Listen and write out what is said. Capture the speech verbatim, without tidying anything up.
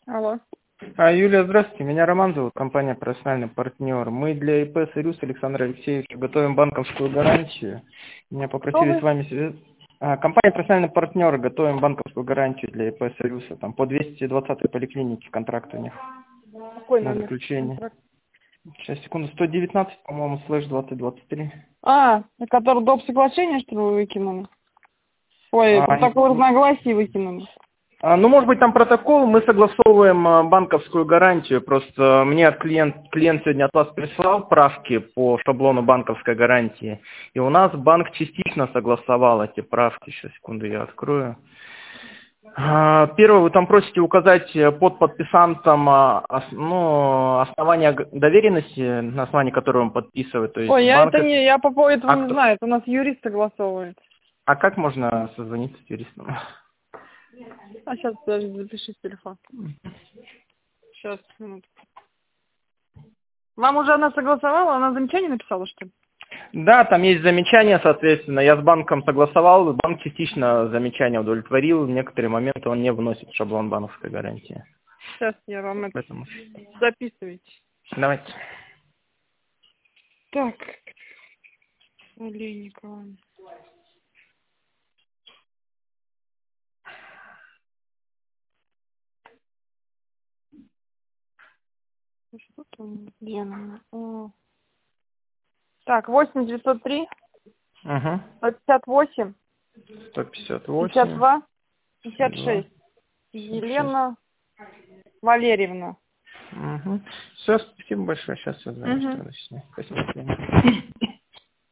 Алло. А, Юлия, здравствуйте. Меня Роман зовут, компания «Профессиональный партнер». Мы для ИП «Союз» Александра Алексеевича готовим банковскую гарантию. Меня Кто попросили с вы? вами связаться. А, компания «Профессиональный партнер» готовим банковскую гарантию для ИП «Союза». Там по двести двадцатой поликлинике контракт у них Какой на номер заключение. контракта? Сейчас, секунду. сто девятнадцать, по-моему, слэш двадцать двадцать три. А, который доп. Соглашение, что ли, вы выкинули? Ой, А, протокол разногласий выкинули. А, Ну, может быть, там протокол, мы согласовываем а, банковскую гарантию. Просто мне от клиент, клиент сегодня от вас прислал правки по шаблону банковской гарантии. И у нас банк частично согласовал эти правки. Сейчас, секунду, я открою. А, Первое, вы там просите указать под подписантом а, ос- ну, основание г- доверенности, на основании которого он подписывает. То есть Ой, я банк... это не, я по поводу этого А, не кто- знаю, это у нас юрист согласовывает. а как можно созвониться с юристом? А сейчас, подожди, запиши телефон. Сейчас, минутку. Вам уже она согласовала, она замечание написала, что ли? Да, там есть замечания, соответственно. Я с банком согласовал, банк частично замечания удовлетворил. В некоторые моменты он не вносит в шаблон банковской гарантии. Сейчас я вам это Поэтому записывайте. давайте. Так, Олейникова. Что там? Где она? О. Так, восемь девятьсот три, Угу. пятьдесят восемь, сто пятьдесят пятьдесят восемь. два, пятьдесят пятьдесят два. шесть. пятьдесят шесть. Елена Валерьевна. Угу. Все, спасибо большое. Сейчас я Угу. зарегистрирую. Спасибо.